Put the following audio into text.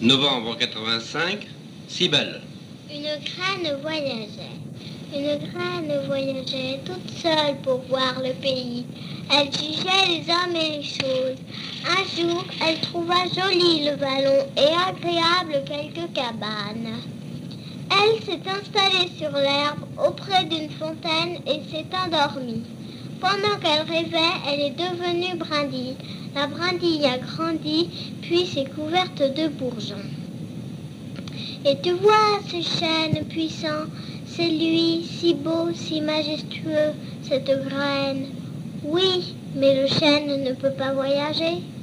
Novembre 85, Cybèle. Une graine voyageait. Une graine voyageait toute seule pour voir le pays. Elle jugeait les hommes et les choses. Un jour, elle trouva joli le vallon et agréable quelques cabanes. Elle s'est installée sur l'herbe auprès d'une fontaine et s'est endormie. Pendant qu'elle rêvait, elle est devenue brindille. La brindille a grandi, puis s'est couverte de bourgeons. Et tu vois ce chêne puissant, c'est lui, si beau, si majestueux, cette graine. Oui, mais le chêne ne peut pas voyager.